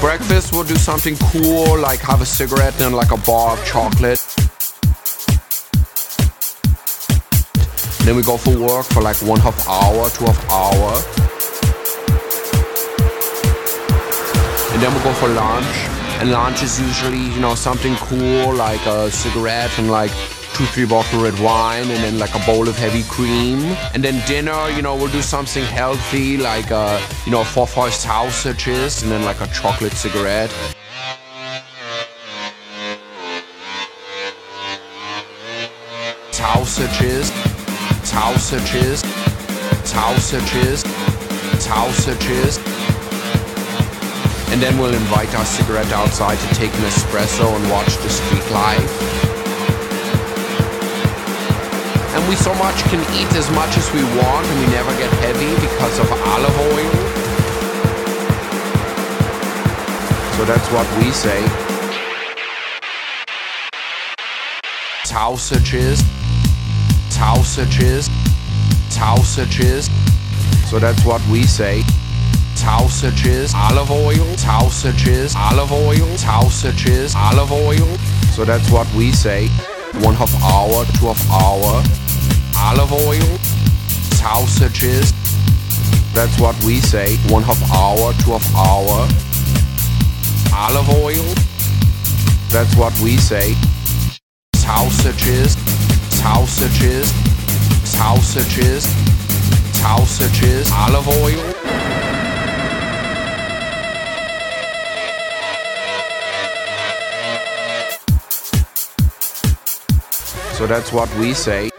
breakfast, we'll do something cool, like have a cigarette and like a bar of chocolate. Then we go for work for like 1/2 hour, 2 hour. And then we go for lunch. And lunch is usually, something cool, like a cigarette and like 2-3 bottles of red wine, and then like a bowl of heavy cream. And then dinner, we'll do something healthy, like 4-5 sausages, and then like a chocolate cigarette. Sausages. And then we'll invite our cigarette outside to take an espresso and watch the street life. And we so much can eat as much as we want, and we never get heavy because of olive oil. So that's what we say. Sausages. So that's what we say. Sausages, olive oil, sausages, olive oil, sausages, olive oil. So that's what we say. 1/2 hour, 2 hour, olive oil, sausages. That's what we say. 1/2 hour, 2 hour, olive oil. That's what we say. Sausages, olive oil. So that's what we say.